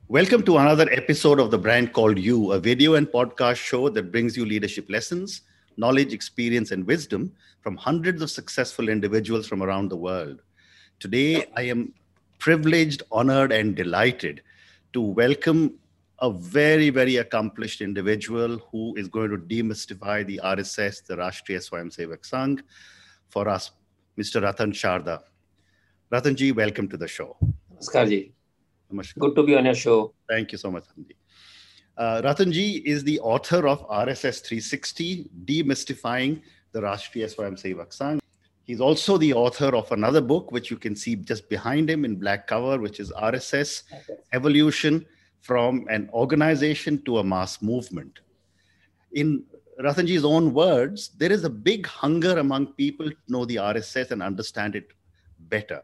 Welcome to another episode of The Brand Called You, a video and podcast show that brings you leadership lessons, knowledge, experience, and wisdom from hundreds of successful individuals from around the world. Today, I am privileged, honored, and delighted to welcome a very accomplished individual who is going to demystify the RSS, the Rashtriya Swayamsevak Sangh, for us, Mr. Ratan Sharda. Ratanji, welcome to the show. Namaskar ji. Namaskar. Good to be on your show. Thank you so much, Ratanji. Ratanji is the author of RSS 360, Demystifying the Rashtriya Swayamsevak Sangh. He's also the author of another book, which you can see just behind him in black cover, which is RSS, Evolution from an Organization to a Mass Movement. In Ratanji's own words, there is a big hunger among people to know the RSS and understand it better.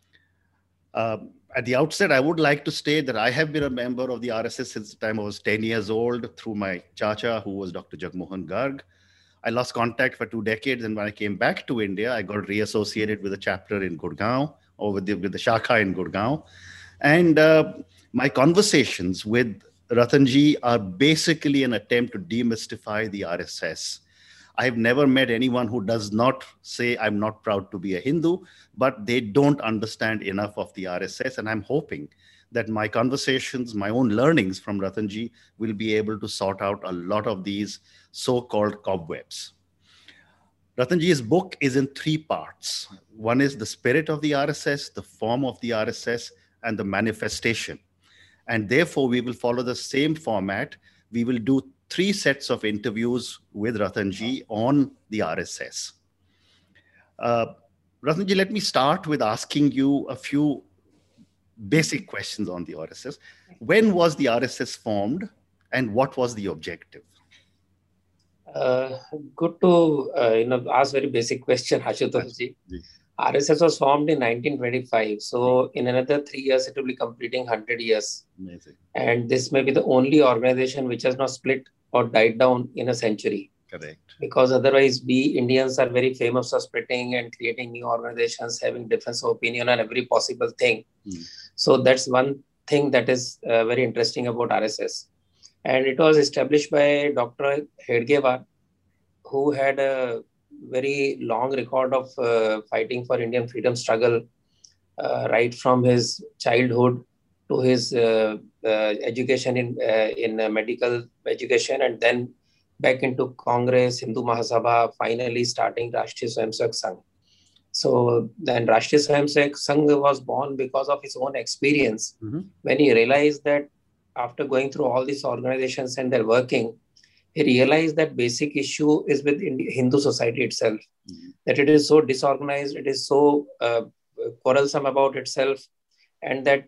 At the outset, I would like to state that I have been a member of the RSS since the time I was 10 years old through my chacha, who was Dr. Jagmohan Garg. I lost contact for 2 decades, and when I came back to India, I got reassociated with a chapter in Gurgaon, or with the Shakha in Gurgaon. And my conversations with Ratanji are basically an attempt to demystify the RSS. I have never met anyone who does not say, I'm not proud to be a Hindu, but they don't understand enough of the RSS. And I'm hoping that my conversations, my own learnings from Ratanji will be able to sort out a lot of these so-called cobwebs. Ratanji's book is in 3 parts. One is the spirit of the RSS, the form of the RSS, and the manifestation. And therefore, we will follow the same format. We will do 3 sets of interviews with Ratanji on the RSS. Ratanji, let me start with asking you a few basic questions on the RSS. When was the RSS formed and what was the objective? Good to ask very basic question, Ashutosh ji. RSS was formed in 1925. So in another 3 years, it will be completing 100 years. Amazing. And this may be the only organization which has not split or died down in a century. Correct. Because otherwise, we Indians are very famous for splitting and creating new organizations, having difference of opinion on every possible thing. So that's one thing that is very interesting about RSS. And it was established by Dr. Hedgewar, who had a very long record of fighting for Indian freedom struggle, right from his childhood to his education in medical education, and then back into Congress, Hindu Mahasabha, finally starting Rashtriya Swayamsevak Sangh. So then Rashtriya Swayamsevak Sangh was born because of his own experience. When he realized that after going through all these organizations and their working, he realized that basic issue is with Hindu society itself, that it is so disorganized, it is so quarrelsome about itself, and that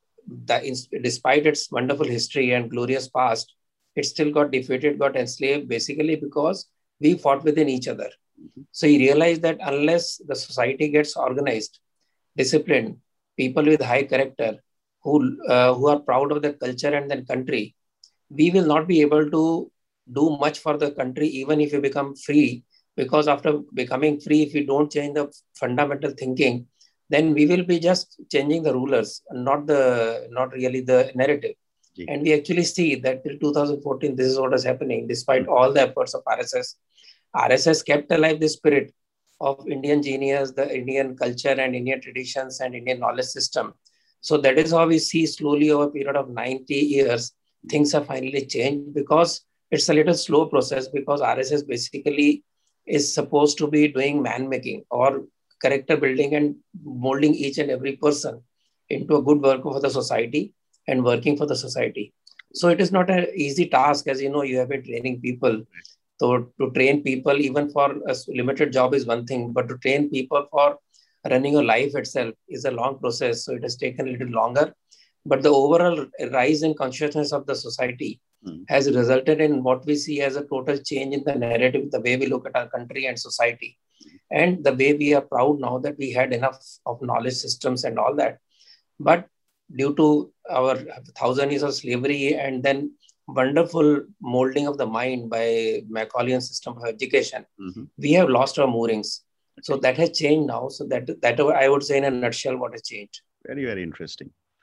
despite its wonderful history and glorious past, it still got defeated, got enslaved, basically because we fought within each other. So he realized that unless the society gets organized, disciplined, people with high character, who are proud of their culture and their country, we will not be able to do much for the country, even if we become free. Because after becoming free, if we don't change the fundamental thinking, then we will be just changing the rulers, not really the narrative. And we actually see that till 2014, this is what is happening. Despite all the efforts of RSS, RSS kept alive the spirit of Indian genius, the Indian culture and Indian traditions and Indian knowledge system. So that is how we see slowly over a period of 90 years, things have finally changed, because it's a little slow process, because RSS basically is supposed to be doing man-making or character building and molding each and every person into a good worker for the society and working for the society. So it is not an easy task. As you know, you have been training people. So to train people, even for a limited job is one thing, but to train people for running a life itself is a long process. So it has taken a little longer. But the overall rise in consciousness of the society has resulted in what we see as a total change in the narrative, the way we look at our country and society, and the way we are proud now that we had enough of knowledge systems and all that. But due to our 1,000 years of slavery and then wonderful molding of the mind by Macaulayan system of education, we have lost our moorings. So that has changed now. So that I would say in a nutshell what has changed. Very, very interesting.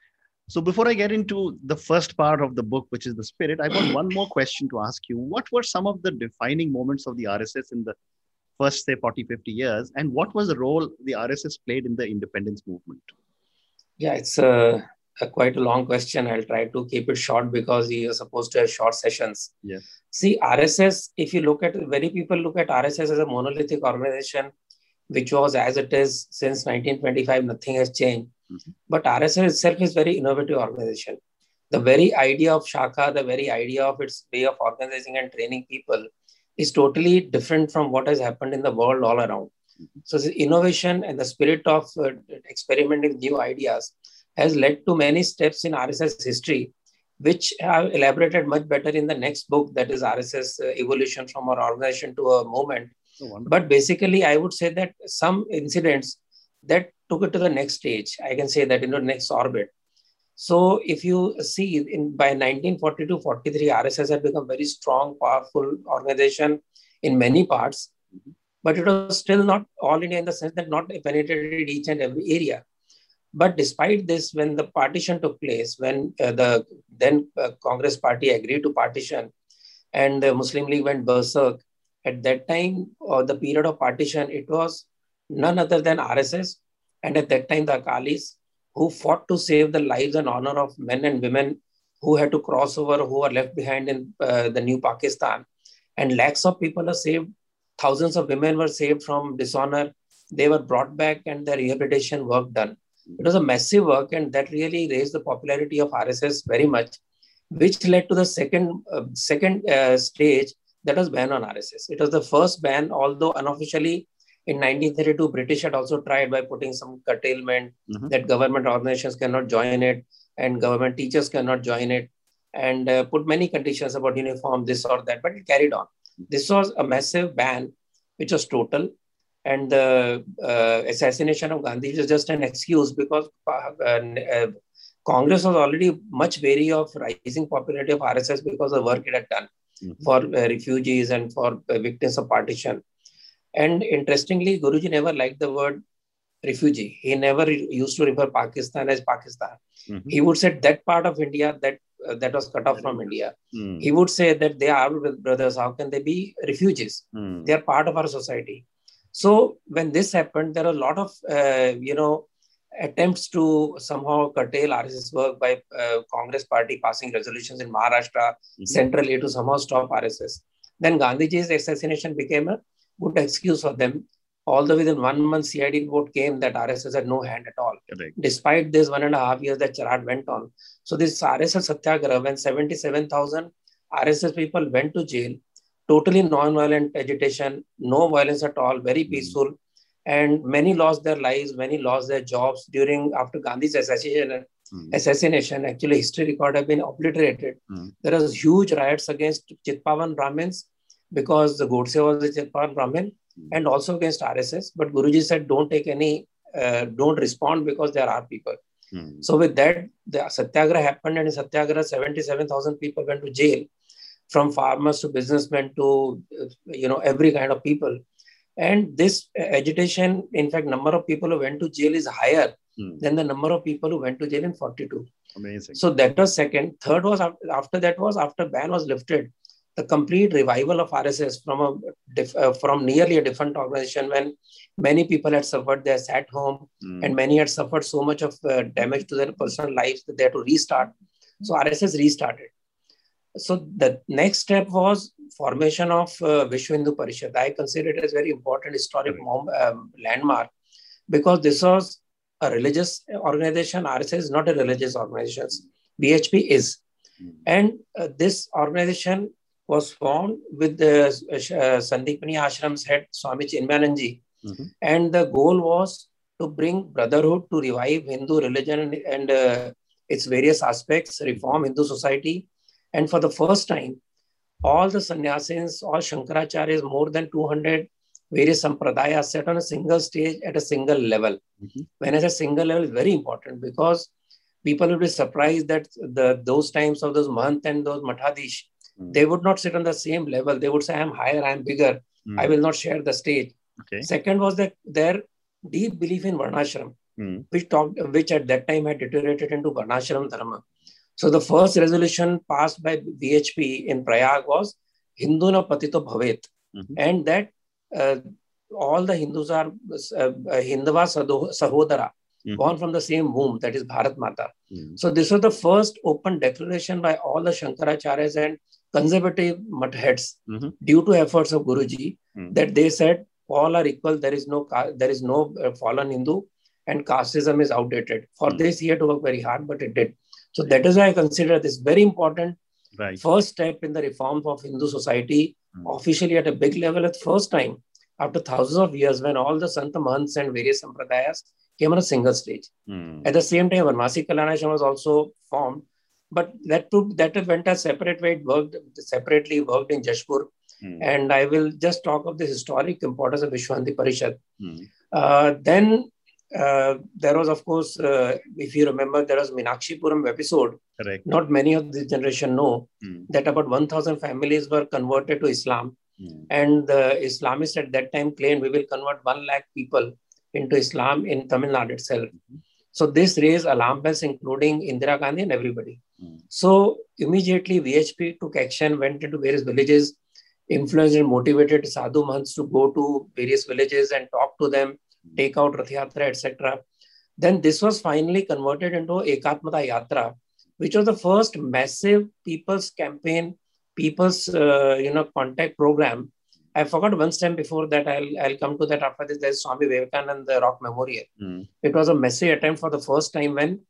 So before I get into the first part of the book, which is the spirit, I got one more question to ask you. What were some of the defining moments of the RSS in the first, say, 40, 50 years? And what was the role the RSS played in the independence movement? Yeah, it's quite a long question. I'll try to keep it short because you're supposed to have short sessions. Yeah. See, RSS, if you look at, many people look at RSS as a monolithic organization, which was as it is since 1925, nothing has changed. Mm-hmm. But RSS itself is very innovative organization. The very idea of Shakha, the very idea of its way of organizing and training people is totally different from what has happened in the world all around. Mm-hmm. So the innovation and the spirit of experimenting with new ideas has led to many steps in RSS history, which are elaborated much better in the next book, that is RSS Evolution from our organization to a movement. Oh, but basically, I would say that some incidents that took it to the next stage, I can say that in the next orbit. So if you see by 1942-43, RSS had become very strong, powerful organization in many parts, but it was still not all India in the sense that not penetrated each and every area. But despite this, when the partition took place, when the then Congress party agreed to partition and the Muslim League went berserk, at that time, the period of partition, it was none other than RSS. And at that time, the Akalis, who fought to save the lives and honor of men and women who had to cross over, who were left behind in the new Pakistan. And lakhs of people are saved. Thousands of women were saved from dishonor. They were brought back and the rehabilitation work done. It was a massive work, and that really raised the popularity of RSS very much, which led to the second stage, that was ban on RSS. It was the first ban, although unofficially in 1932, British had also tried by putting some curtailment that government organizations cannot join it and government teachers cannot join it, and put many conditions about uniform, this or that, but it carried on. This was a massive ban, which was total. And the assassination of Gandhi was just an excuse because Congress was already much wary of rising popularity of RSS because of the work it had done for refugees and for victims of partition. And interestingly, Guruji never liked the word refugee. He never used to refer Pakistan as Pakistan. He would say that part of India that was cut off from India. He would say that they are our brothers. How can they be refugees? They are part of our society. So when this happened, there are a lot of, attempts to somehow curtail RSS work by Congress party passing resolutions in Maharashtra centrally to somehow stop RSS. Then Gandhiji's assassination became a good excuse for them. Although within 1 month, CID report came that RSS had no hand at all. Correct. Despite this 1.5 years that charade went on. So this RSS Satyagraha, when 77,000 RSS people went to jail, totally non-violent agitation, no violence at all, very peaceful. And many lost their lives, many lost their jobs after Gandhi's assassination. Actually, history record have been obliterated. There was huge riots against Chitpavan Brahmins because the Godse was a Chitpavan Brahmin, and also against RSS. But Guruji said, don't respond because they are our people. So with that, the Satyagraha happened, and in Satyagraha, 77,000 people went to jail, from farmers to businessmen to, every kind of people. And this agitation, in fact, number of people who went to jail is higher than the number of people who went to jail in 42. Amazing. So that was second. Third was, after ban was lifted, the complete revival of RSS from nearly a different organization, when many people had suffered, they sat home, and many had suffered so much of damage to their personal lives that they had to restart. So RSS restarted. So the next step was formation of Vishwa Hindu Parishad. I consider it as very important historic landmark, because this was a religious organization. RSS is not a religious organization. BHP is. And this organization was formed with the Sandipani Ashram's head, Swami Chinmayananji. And the goal was to bring brotherhood, to revive Hindu religion and its various aspects, reform Hindu society. And for the first time, all the sannyasins, all Shankaracharyas, more than 200 various sampradayas sat on a single stage at a single level. When I say single level, is very important, because people will be surprised that those times of those Mahant and those Mathadish, they would not sit on the same level. They would say, I am higher, I am bigger. I will not share the stage. Okay. Second was that their deep belief in Varnashram. which at that time had deteriorated into Varnashram Dharma. So the first resolution passed by VHP in Prayag was Hinduna Patito Bhavet, and that all the Hindus are Hindava Sahodara, born from the same womb, that is Bharat Mata. So this was the first open declaration by all the Shankaracharyas and conservative mutt heads, due to efforts of Guruji, that they said all are equal, there is no fallen Hindu, and casteism is outdated. For this, he had to work very hard, but it did. So that is why I consider this very important first step in the reform of Hindu society, officially at a big level, at first time after thousands of years, when all the Sant Mahants and various Sampradayas came on a single stage. At the same time, Varmasi Kalyanashram was also formed, but that went a separate way. It worked separately, in Jashpur. And I will just talk of the historic importance of Vishwanti Parishad. Then there was, of course, if you remember, there was Meenakshipuram episode. Correct. Not many of this generation know that about 1,000 families were converted to Islam. And the Islamists at that time claimed we will convert 1 lakh people into Islam in Tamil Nadu itself. So this raised alarm bells, including Indira Gandhi and everybody. So immediately VHP took action, went into various villages, influenced and motivated Sadhu Mahants to go to various villages and talk to them, take out Rath Yatra, etc. Then this was finally converted into Ekatmata Yatra, which was the first massive people's campaign, people's contact program. I forgot one step before that. I'll come to that after this. There's Swami Vivekananda, the Rock Memorial. It was a massive attempt for the first time when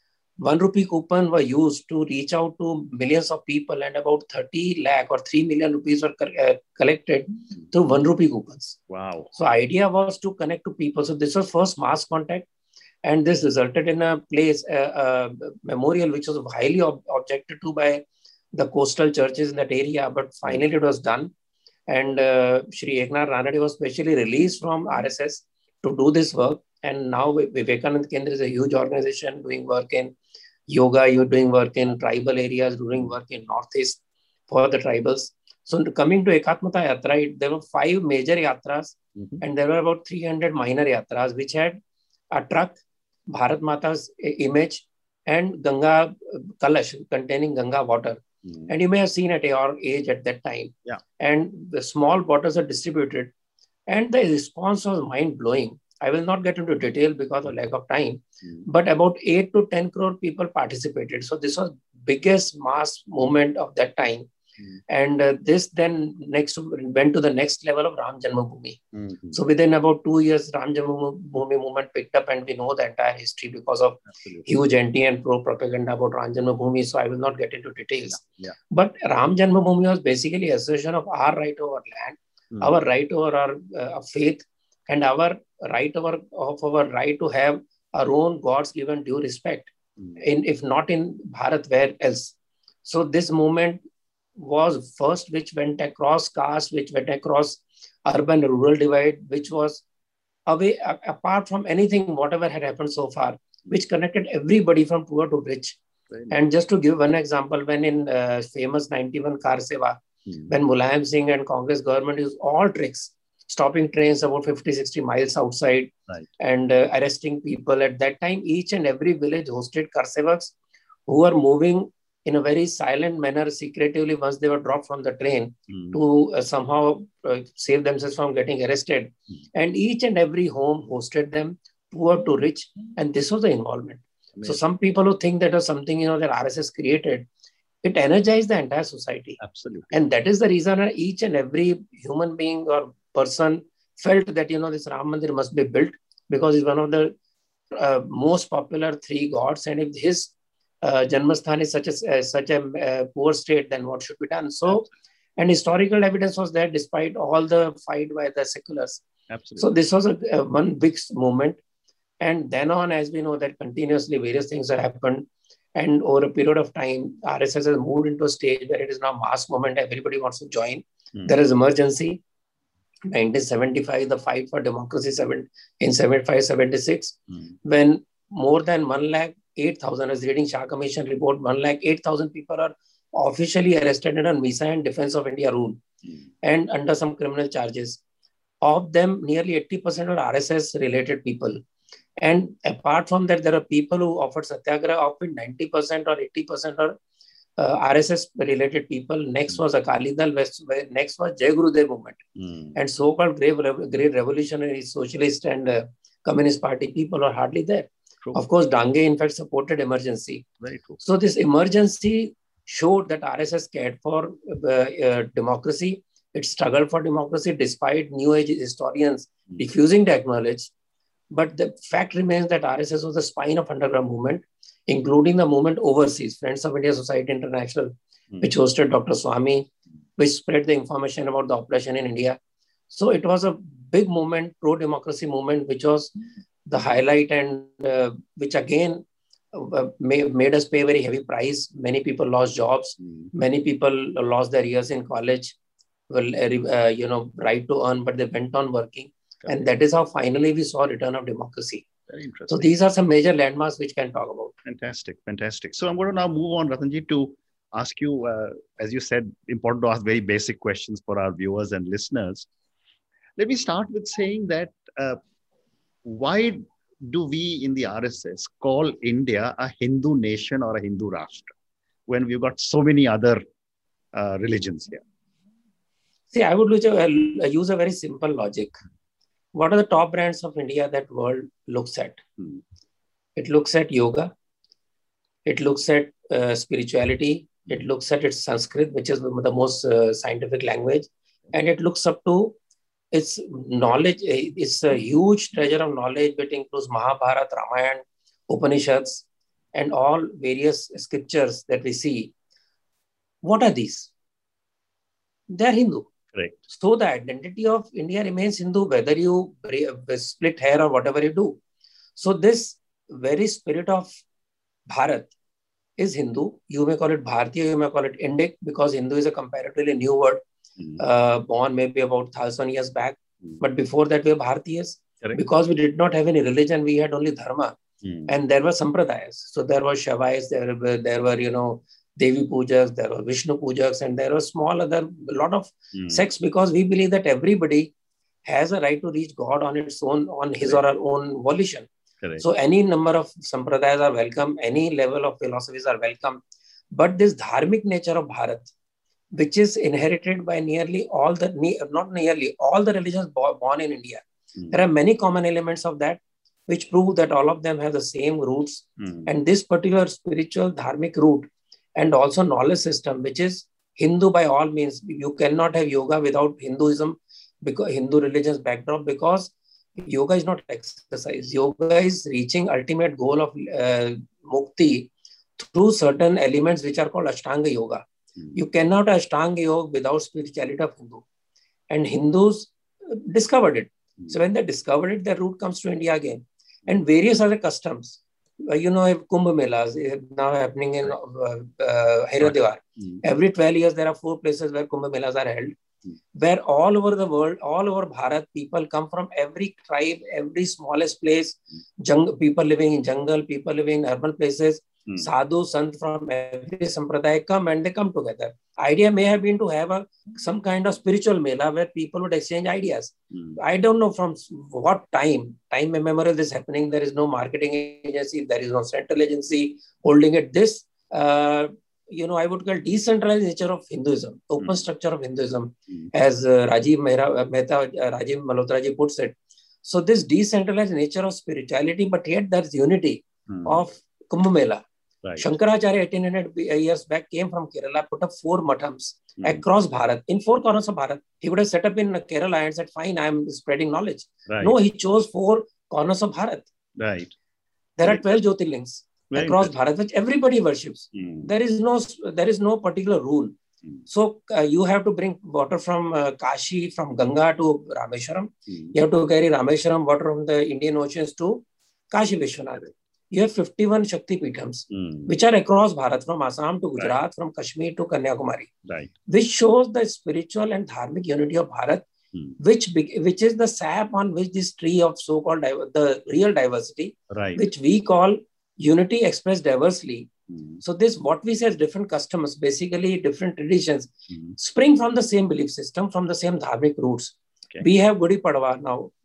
1 rupee coupon were used to reach out to millions of people, and about 30 lakh or 3 million rupees were collected through 1 rupee coupons. Wow. So idea was to connect to people. So this was first mass contact, and this resulted in a place, a memorial, which was highly objected to by the coastal churches in that area. But finally it was done. And Shri Eknath Ranade was specially released from RSS to do this work. And now Vivekananda Kendra is a huge organization doing work in yoga, you're doing work in tribal areas, doing work in Northeast for the tribals. So coming to Ekatmata Yatra, there were 5 major yatras and there were about 300 minor yatras, which had a truck, Bharat Mata's image, and Ganga Kalash containing Ganga water. And you may have seen at your age at that time. Yeah. And the small bottles are distributed. And the response was mind-blowing. I will not get into detail because of lack of time, but about 8 to 10 crore people participated. So this was biggest mass movement of that time. And this then next went to the next level of Ram Janmabhoomi. So within about 2 years, Ram Janmabhoomi movement picked up, and we know the entire history because of huge anti and pro propaganda about Ram Janmabhoomi. So I will not get into details. But Ram Janmabhoomi was basically a assertion of our right over land, our right over our faith, and our right to have our own God's given due respect. If not in Bharat, where else? So this movement was first which went across caste, which went across urban rural divide, which was away apart from anything, whatever had happened so far, which connected everybody from poor to rich. And just to give one example, when in famous 91 Car Seva, when Mulayam Singh and Congress government used all tricks, stopping trains about 50-60 miles outside and arresting people. At that time, each and every village hosted Karsevaks who were moving in a very silent manner, secretively, once they were dropped from the train to somehow save themselves from getting arrested. And each and every home hosted them, poor to rich. And this was the involvement. So some people who think that was something, that RSS created, it energized the entire society. Absolutely. And that is the reason each and every human being or person felt that, this Ram Mandir must be built, because it's one of the most popular 3 gods. And if his Janmasthan is such a poor state, then what should be done? So, and historical evidence was there despite all the fight by the seculars. Absolutely. So this was one big movement. And then on, as we know, that continuously various things have happened. And over a period of time, RSS has moved into a stage where it is now mass movement. Everybody wants to join. There is emergency. 1975, the fight for democracy in 75-76, when more than 108,000, I was reading Shah Commission report, 108,000 people are officially arrested under Misa and Defense of India rule and under some criminal charges. Of them, nearly 80% are RSS related people. And apart from that, there are people who offered Satyagraha, of it 90% or 80% are RSS related people. Next was Akali Dal, next was Jai Gurudev movement. And so-called great revolutionary socialist and Communist Party people are hardly there. True. Of course, Dange in fact supported emergency. Very true. So this emergency showed that RSS cared for democracy. It struggled for democracy despite New Age historians refusing to acknowledge. But the fact remains that RSS was the spine of underground movement, including the movement overseas, Friends of India Society International, which hosted Dr. Swami, which spread the information about the operation in India. So it was a big movement, pro-democracy movement, which was the highlight and which again made us pay a very heavy price. Many people lost jobs. Many people lost their years in college, right to earn, but they went on working. And that is how finally we saw return of democracy. Very interesting. So these are some major landmarks which can talk about. Fantastic, fantastic. So I'm going to now move on, Ratanji, to ask you, as you said, important to ask very basic questions for our viewers and listeners. Let me start with saying that why do we in the RSS call India a Hindu nation or a Hindu Rashtra when we've got so many other religions here? See, I would use a very simple logic. What are the top brands of India that world looks at? It looks at yoga. It looks at spirituality. It looks at its Sanskrit, which is the most scientific language. And it looks up to its knowledge. It's a huge treasure of knowledge, which includes Mahabharata, Ramayana, Upanishads, and all various scriptures that we see. What are these? They are Hindu. Correct. So the identity of India remains Hindu, whether you split hair or whatever you do. So this very spirit of Bharat is Hindu. You may call it Bharatiya, you may call it Indic, because Hindu is a comparatively new word, born maybe about 1,000 years back. But before that, we were Bharatiyas. Correct. Because we did not have any religion, we had only dharma. And there were sampradayas. So there were Shavais, there were, Devi Pujaks, there were Vishnu Pujaks, and there were a lot of sects, because we believe that everybody has a right to reach God on its own, on his or her own volition. Correct. So any number of sampradayas are welcome, any level of philosophies are welcome. But this dharmic nature of Bharat, which is inherited by all the religions born in India, there are many common elements of that, which prove that all of them have the same roots. And this particular spiritual dharmic root and also knowledge system, which is Hindu by all means. You cannot have yoga without Hinduism, because Hindu religion's backdrop, because yoga is not exercise. Yoga is reaching ultimate goal of mukti through certain elements which are called Ashtanga Yoga. You cannot Ashtanga Yoga without spirituality of Hindu. And Hindus discovered it. So when they discovered it, their root comes to India again. And various other customs. Kumbh Melas now happening in Haridwar. Every 12 years, there are 4 places where Kumbh Melas are held, where all over the world, all over Bharat, people come from every tribe, every smallest place, people living in jungle, people living in urban places, sadhu, sant from every sampradaya come and they come together. Idea may have been to have some kind of spiritual mela where people would exchange ideas. I don't know from what time immemorial this is happening. There is no marketing agency, there is no central agency holding it. This, I would call decentralized nature of Hinduism, open structure of Hinduism, as Rajiv Malhotra ji puts it. So this decentralized nature of spirituality, but yet there's unity of Kumbh Mela. Right. Shankaracharya 1800 years back came from Kerala, put up 4 mathams across Bharat, in 4 corners of Bharat. He would have set up in Kerala and said, fine, I am spreading knowledge. Right. No, he chose 4 corners of Bharat. Right. There are 12 Jyotirlings across Bharat, which everybody worships. There is no particular rule. So you have to bring water from Kashi, from Ganga to Rameshwaram. You have to carry Rameshwaram water from the Indian Oceans to Kashi Vishwanath. You have 51 Shakti Peethams, which are across Bharat, from Assam to Gujarat, from Kashmir to Kanyakumari, which shows the spiritual and dharmic unity of Bharat, which is the sap on which this tree of so-called the real diversity, which we call unity expressed diversely. So this, what we say as different customs, basically different traditions, spring from the same belief system, from the same dharmic roots. We have Gudi Padwa now.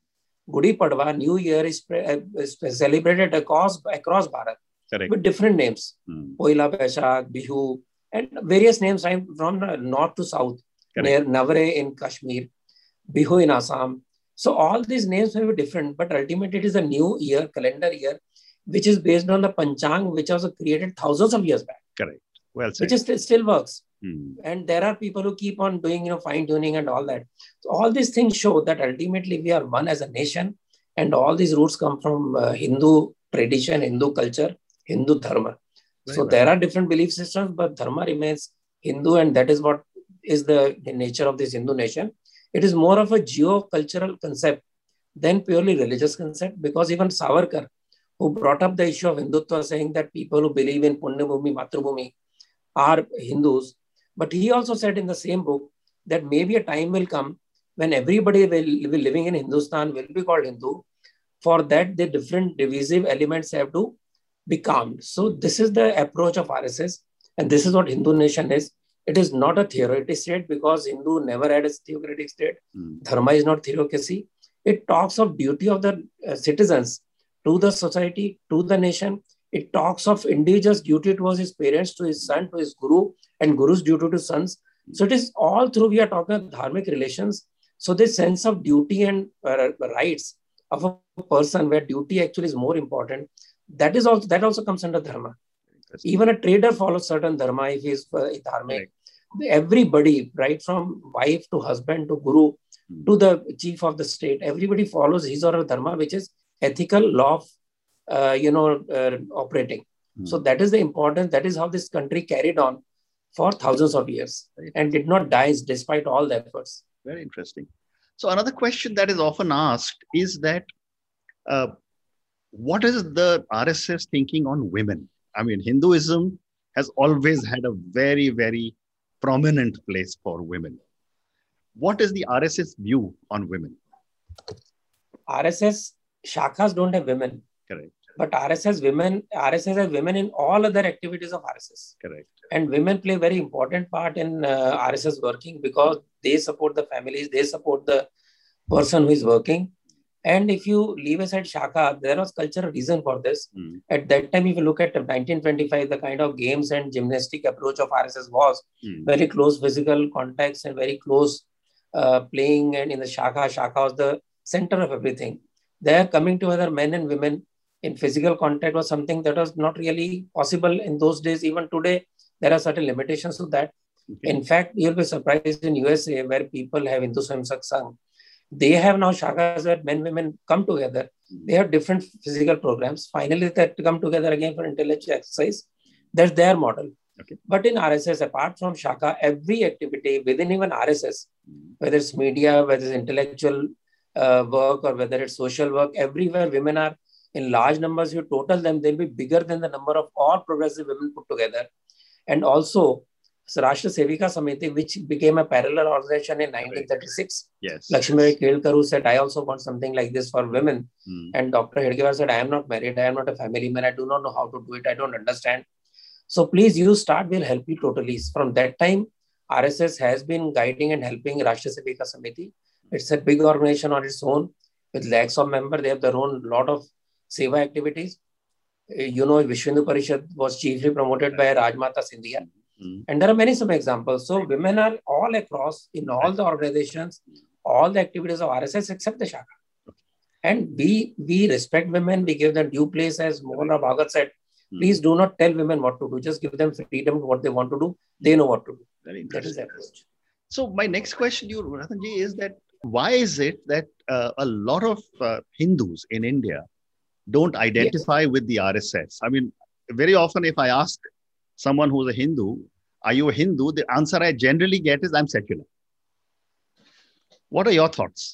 Gudi Padwa, New Year, is celebrated across Bharat. Correct. With different names. Poila Baishakh, Bihu, and various names from north to south. Correct. Navre in Kashmir, Bihu in Assam. So all these names may be different, but ultimately it is a new year, calendar year, which is based on the Panchang, which was created thousands of years back. Correct. Well said. Which still works. And there are people who keep on doing, fine tuning and all that. So all these things show that ultimately we are one as a nation, and all these roots come from Hindu tradition, Hindu culture, Hindu dharma. So there are different belief systems, but dharma remains Hindu, and that is what is the nature of this Hindu nation. It is more of a geo-cultural concept than purely religious concept, because even Savarkar, who brought up the issue of Hindutva, saying that people who believe in Punyabhumi, Matrubhumi are Hindus. But he also said in the same book that maybe a time will come when everybody will be living in Hindustan will be called Hindu. For that, the different divisive elements have to be calmed. So this is the approach of RSS, and this is what Hindu nation is. It is not a theoretic state, because Hindu never had a theocratic state. Dharma is not theocracy. It talks of duty of the citizens to the society, to the nation. It talks of individual's duty towards his parents, to his son, to his guru, and guru's duty to sons. So it is all through we are talking of dharmic relations. So this sense of duty and rights of a person, where duty actually is more important, that also comes under dharma. Even a trader follows certain dharma if he is dharmic. Everybody, right from wife to husband to guru to the chief of the state, everybody follows his or her dharma, which is ethical law of operating. So that is the importance. That is how this country carried on for thousands of years and did not die despite all the efforts. Very interesting. So another question that is often asked is that what is the RSS thinking on women? I mean, Hinduism has always had a very, very prominent place for women. What is the RSS view on women? RSS shakhas don't have women. Correct. But RSS has women in all other activities of RSS. Correct. And women play a very important part in RSS working, because they support the families, they support the person who is working. And if you leave aside Shakha, there was cultural reason for this. At that time, if you look at 1925, the kind of games and gymnastic approach of RSS was very close physical contacts and very close playing. And in the Shakha was the center of everything. There, coming together men and women in physical contact was something that was not really possible in those days. Even today, there are certain limitations to that. Okay. In fact, you'll be surprised in USA, where people have Hindu Swayamsevak Sangh. They have now shakhas where men and women come together. They have different physical programs. Finally, they come together again for intellectual exercise. That's their model. Okay. But in RSS, apart from Shakha, every activity within even RSS, whether it's media, whether it's intellectual work, or whether it's social work, everywhere women are in large numbers. You total them, they'll be bigger than the number of all progressive women put together. And also, Rashtra Sevika Samiti, which became a parallel organization in 1936. Yes. Lakshmi Kelkar, who said, I also want something like this for women. And Dr. Hedgewar said, I am not married, I am not a family man, I do not know how to do it, I don't understand. So please, you start, we'll help you totally. From that time, RSS has been guiding and helping Rashtra Sevika Samiti. It's a big organization on its own with lakhs of members. They have their own lot of seva activities. Vishwa Hindu Parishad was chiefly promoted by Rajmata Sindhia. And there are many some examples. So women are all across in all the organizations, all the activities of RSS except the Shakha. And we respect women. We give them due place, as Mohan Bhagat said. Please do not tell women what to do. Just give them freedom to what they want to do. They know what to do. Very that is the approach. So my next question to you, Rathanji, is that why is it that a lot of Hindus in India don't identify with the RSS? I mean, very often if I ask someone who's a Hindu, are you a Hindu? The answer I generally get is I'm secular. What are your thoughts?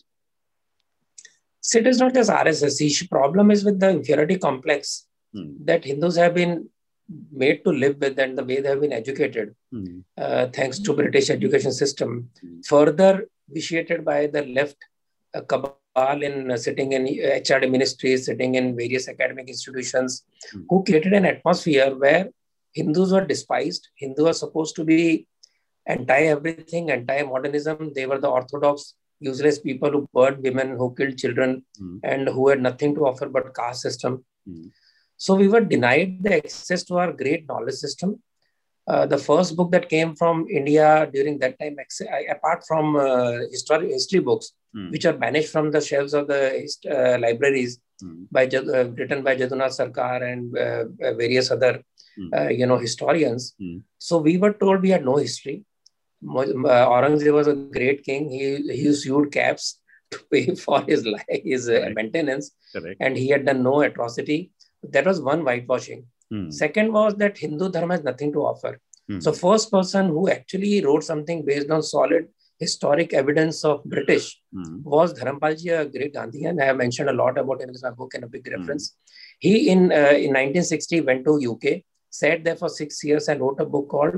So it is not just RSS. The problem is with the inferiority complex that Hindus have been made to live with, and the way they have been educated, thanks to British education system, further vitiated by the left cabal in sitting in HRD ministries, sitting in various academic institutions, who created an atmosphere where Hindus were despised. Hindus were supposed to be anti-everything, anti-modernism. They were the orthodox useless people who burned women, who killed children, and who had nothing to offer but caste system. So we were denied the access to our great knowledge system. The first book that came from India during that time, apart from history books, which are banished from the shelves of the libraries, written by Jadunath Sarkar and various other, historians. So we were told we had no history. Aurangzeb was a great king. He sewed caps to pay for his maintenance. Correct. And he had done no atrocity. That was one whitewashing. Second was that Hindu Dharma has nothing to offer. So first person who actually wrote something based on solid historic evidence of British was Dharampalji, a great Gandhian. I have mentioned a lot about him in my book and a big reference. He in 1960 went to UK, sat there for 6 years and wrote a book called,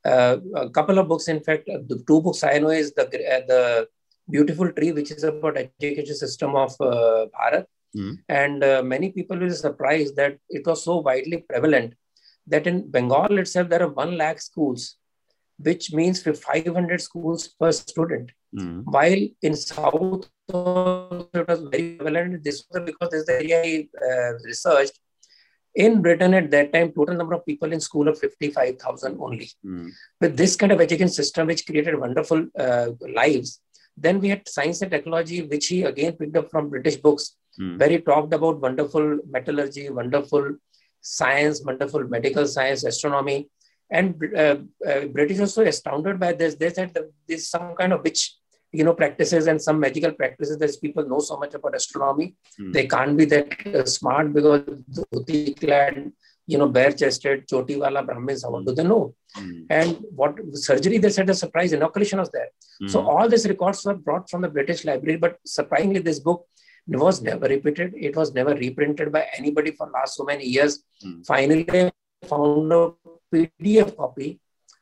a couple of books, in fact, the two books I know is the Beautiful Tree, which is about education system of Bharat. And many people will be surprised that it was so widely prevalent that in Bengal itself, there are 1 lakh schools, which means 500 schools per student. While in South, it was very prevalent. This was because this is the area he researched. In Britain at that time, total number of people in school of 55,000 only. With this kind of education system, which created wonderful lives. Then we had science and technology, which he again picked up from British books, where he talked about wonderful metallurgy, wonderful science, wonderful medical science, astronomy. And British was so astounded by this. They said that there's some kind of witch, practices and some magical practices that people know so much about astronomy. They can't be that smart because dhoti clad, bare-chested, choti wala Brahmins, what do they know? And what surgery, they said a surprise inoculation was there. So all these records were brought from the British Library, but surprisingly, this book was never repeated. It was never reprinted by anybody for last so many years. Finally, I found a PDF copy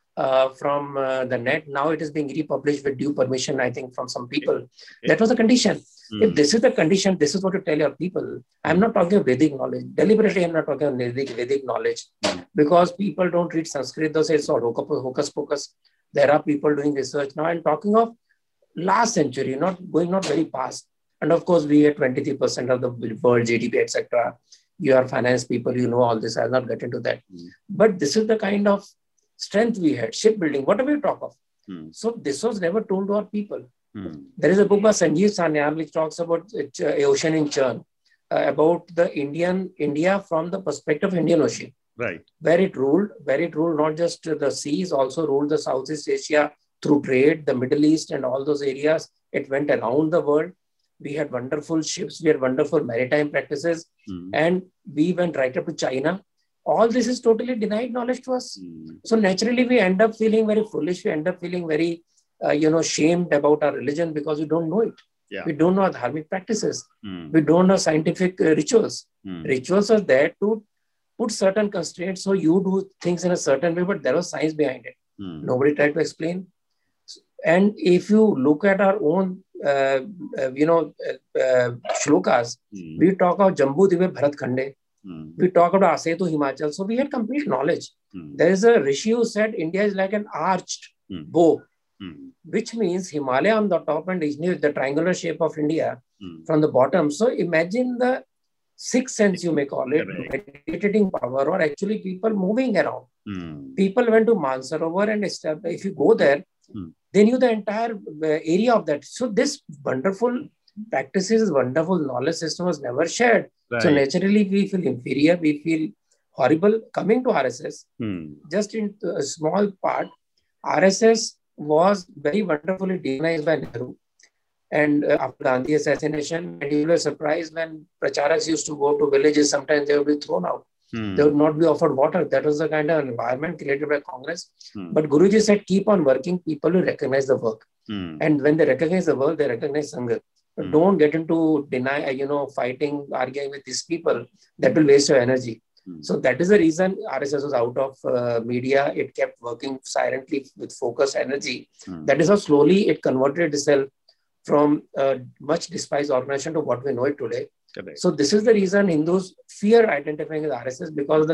from the net. Now it is being republished with due permission, I think, from some people. That was the condition. If this is the condition, this is what to tell your people. I'm not talking of Vedic knowledge. Deliberately, I'm not talking of Vedic knowledge. Because people don't read Sanskrit, they'll say it's all hocus pocus. There are people doing research now. I'm talking of last century, not very past. And of course, we are 23% of the world GDP, etc. You are finance people, you know all this. I'll not get into that. But this is the kind of strength we had, shipbuilding, whatever you talk of. So this was never told to our people. There is a book by Sanjeev Sanyal which talks about ocean in churn, about the India from the perspective of Indian Ocean. Right. Where it ruled not just the seas, also ruled the Southeast Asia through trade, the Middle East and all those areas. It went around the world. We had wonderful ships, we had wonderful maritime practices, and we went right up to China. All this is totally denied knowledge to us. So naturally, we end up feeling very foolish. We end up feeling very, shamed about our religion because we don't know it. Yeah. We don't know our dharmic practices. We don't know scientific rituals. Rituals are there to put certain constraints so you do things in a certain way, but there was science behind it. Nobody tried to explain. And if you look at our own, shlokas, we talk of Jambu Dive Bharat Khande. We talk about Asetu Himachal. So we had complete knowledge. There is a rishi who said India is like an arched bow, which means Himalaya on the top and the triangular shape of India from the bottom. So imagine the sixth sense, you may call it, meditating power, or actually people moving around. People went to Mansarovar and if you go there, they knew the entire area of that. So this wonderful practices, wonderful knowledge system was never shared. Right. So naturally, we feel inferior, we feel horrible. Coming to RSS, just in a small part, RSS was very wonderfully demonized by Nehru. And after Gandhi assassination, and you were surprised when Pracharas used to go to villages, sometimes they would be thrown out. They would not be offered water. That was the kind of environment created by Congress. But Guruji said, keep on working, people will recognize the work. And when they recognize the work, they recognize Sangha. But don't get into fighting, arguing with these people. That will waste your energy. So that is the reason RSS was out of media. It kept working silently with focused energy. That is how slowly it converted itself from a much despised organization to what we know it today. Correct. So this is the reason Hindus fear identifying with RSS because of the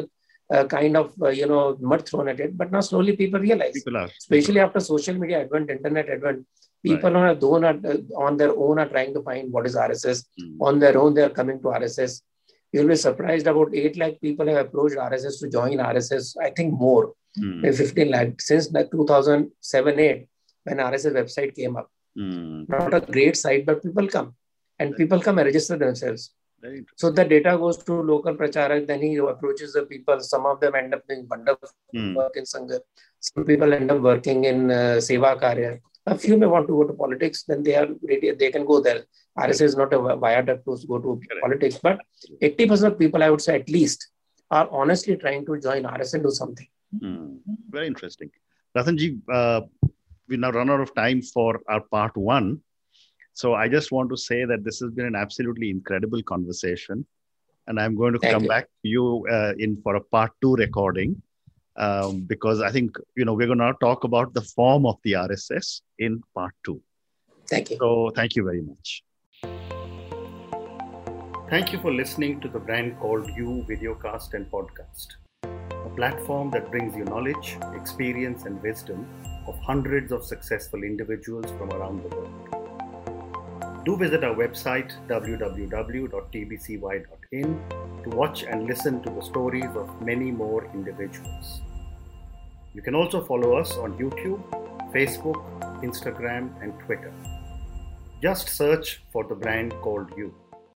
kind of, mud thrown at it. But now slowly people realize, especially after social media advent, internet advent, people on their own are trying to find what is RSS. On their own, they are coming to RSS. You'll be surprised, about 8 lakh people have approached RSS to join RSS. I think more, 15 lakh since 2007-8 when RSS website came up. Not a great site, but people come. And people come and register themselves. So the data goes to local pracharak, then he approaches the people. Some of them end up doing wonderful work in Sangha. Some people end up working in Seva Karya. A few may want to go to politics, then they are ready, they can go there. RSS is not a viaduct to go to politics, but 80% of people, I would say at least, are honestly trying to join RSS and do something. Very interesting. Rathanji, we now run out of time for our part 1. So I just want to say that this has been an absolutely incredible conversation. And I'm going to come back to you in for a part 2 recording. Because I think, we're going to now talk about the form of the RSS in part 2. Thank you. So thank you very much. Thank you for listening to the Brand Called You videocast and podcast, a platform that brings you knowledge, experience, and wisdom of hundreds of successful individuals from around the world. Do visit our website www.tbcy.in to watch and listen to the stories of many more individuals. You can also follow us on YouTube, Facebook, Instagram, and Twitter. Just search for the Brand Called You.